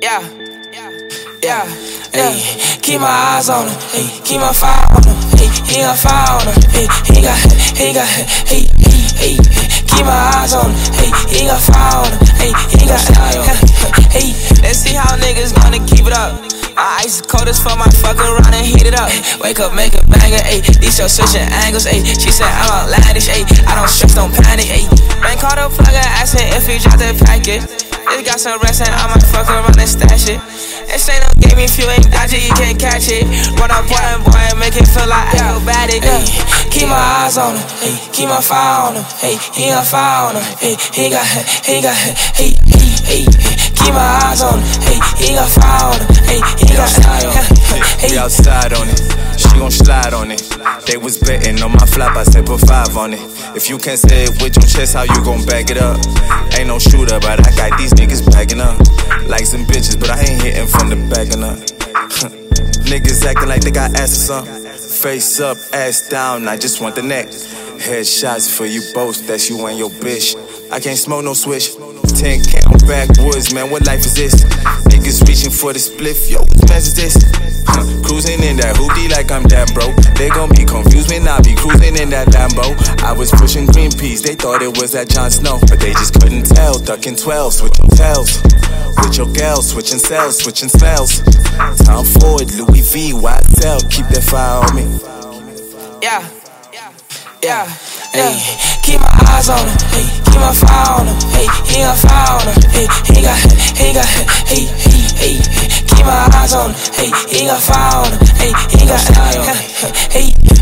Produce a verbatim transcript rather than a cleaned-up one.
Yeah, yeah, hey, keep my eyes on him, hey, keep my fire on him, hey, he got fire on him, hey, he got, he got, hey, hey, hey, keep my eyes on him, hey, he got fire on him, hey, he got, hey, let's see how niggas gonna keep it up. I ice cold as fuck, my fuck around and heat it up. Wake up, make a banger, ayy. These show switching angles, ayy. She said I'm outlandish, ayy. I don't stress, don't panic, ayy. Man called a plug and asked him if he dropped the package. Just got some rest and I might fuck around and stash it. This ain't no game if you ain't dodgy, you can't catch it. Run up boy and boy and make it feel like acrobatic. Ayy, keep my eyes on him, ayy. Keep my fire on him, ayy. He got fire on him, ayy. He got, he got, hey, hey, hey. Keep my eyes on him, ayy. He got fire on him, ayy. He got fire on him. We outside on it, she gon' slide on it. They was betting on my flop, I said put five on it. If you can't say it with your chest, how you gon' back it up? Ain't no shooter, but I got these niggas backing up. Like some bitches, but I ain't hitting from the backing up. Niggas acting like they got ass or something. Face up, ass down, I just want the neck. Headshots for you both, that's you and your bitch. I can't smoke no switch. ten count backwoods, man, what life is this? Niggas reaching for the spliff, yo, what mess is this? Huh, cruising in that hoodie like I'm that bro. They gon' be confused when I be cruising in that Lambo. I was pushing Greenpeace, they thought it was that Jon Snow, but they just couldn't tell. Ducking twelve, switching tails. With your gals, switching cells, switching spells. Time forward, Louis V, Y S L, keep that fire on me. Yeah, yeah, hey, keep my eyes on him, hey, keep my fire on him, hey, he got fire on him, hey, he got, he got, hey, hey, hey, keep my eyes on him, hey, he got fire on him, hey, he got, hey.